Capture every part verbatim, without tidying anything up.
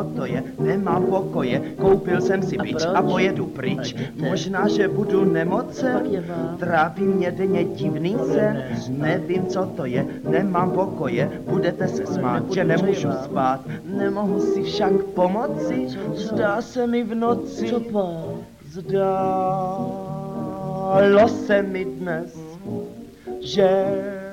co to je, nemám pokoje, koupil jsem si bič a pojedu pryč. Možná, že budu nemocen, tráví mě denně divný sen, nevím, co to je, nemám pokoje, budete se smát, že nemůžu spát, nemohu si však pomoci, zdá se mi v noci, zdálo se mi dnes, že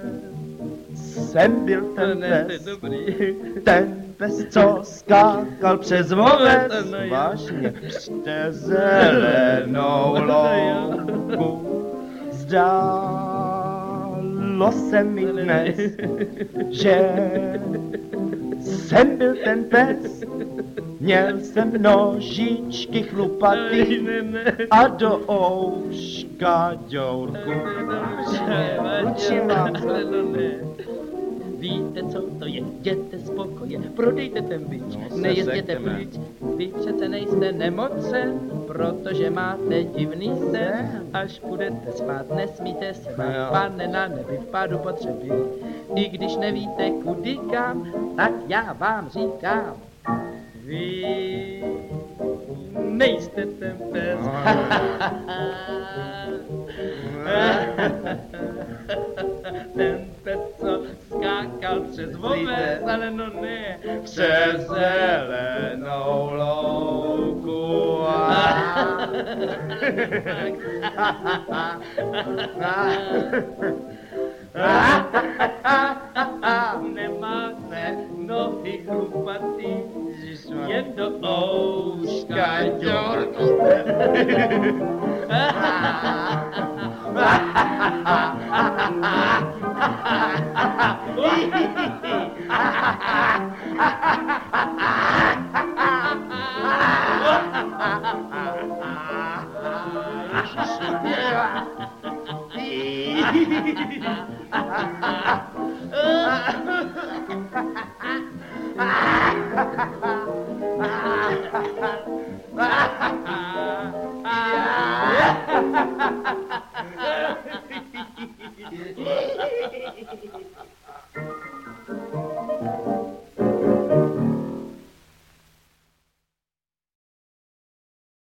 jsem byl ten pes, ten pes, co skákal přes oves, vážně přes zelenou louku. Zdálo se mi dnes, že jsem byl ten pes, měl jsem nožičky chlupatý a do ouška ďourku. Učím vám. Víte, co to je, jděte z pokoje, prodejte ten bič, no, nejezděte pryč. Vy přece nejste nemocen, protože máte divný sen. Až budete spát, nesmíte spát, pane na nebi v pádu potřeby. I když nevíte kudy kam, tak já vám říkám, vy nejste ten pes. Ten pes, co skákal přes obec, ale no ne, přes zelenou louku. Nemáte nohy chlupatý, jen do ouška ďourku.